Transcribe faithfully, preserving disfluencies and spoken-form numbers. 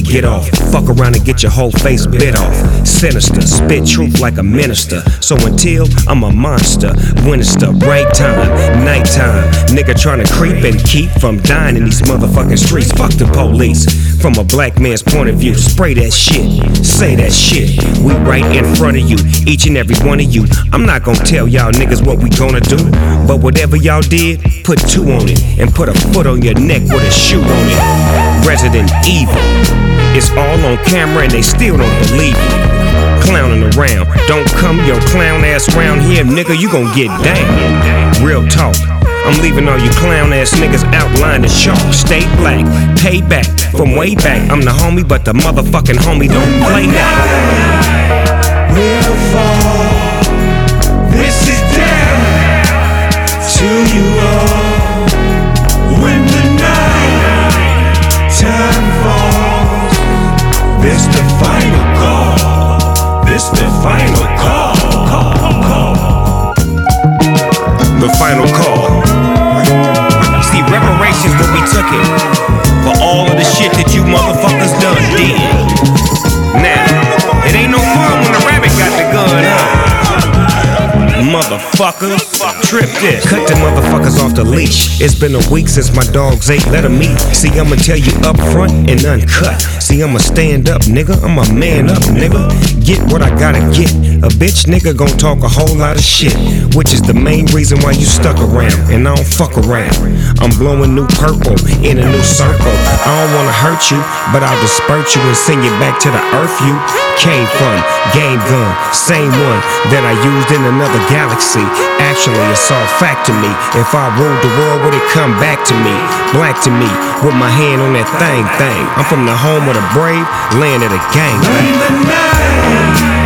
get off. Fuck around and get your whole face bit off. Sinister, spit truth like a minister. So until I'm a monster, when it's the right time, nighttime, nigga tryna creep and keep from dying in these motherfucking streets. Fuck the police. From a black man's point of view, spray that shit, say that shit. We right in front of you, each and every one of you. I'm not gonna tell y'all niggas what we gonna do, but whatever y'all did, put two on it and put a foot on your neck with a shoe on it. Resident Evil, it's all on camera and they still don't believe it. Clowning around, don't come your clown ass around here, nigga, you gon' get down. Real talk, I'm leaving all you clown ass niggas outlined in chalk. Stay black, pay back from way back. I'm the homie, but the motherfucking homie don't play that. We'll fall, this is down to you all. When the night time falls, this the final call. This the final call. Call, call. The final call. See, reparations will be took it for all of the shit that you motherfuckers done did. Now, it ain't no fun when the rabbit got the gun, huh? Motherfucker, trip this. Cut the motherfuckers off the leash. It's been a week since my dogs ate, let them eat. See, I'ma tell you up front and uncut. See, I'ma stand up, nigga, I'm a man up, nigga. Get what I gotta get. A bitch nigga gon' talk a whole lot of shit, which is the main reason why you stuck around, and I don't fuck around. I'm blowing new purple in a new circle. I don't wanna hurt you, but I'll disperse you and send you back to the earth you came from. Game gun, same one that I used in another galaxy. Actually, it's all fact to me. If I ruled the world, would it come back to me? Black to me, with my hand on that thing, thing. I'm from the home of the brave, land of the gang. When the night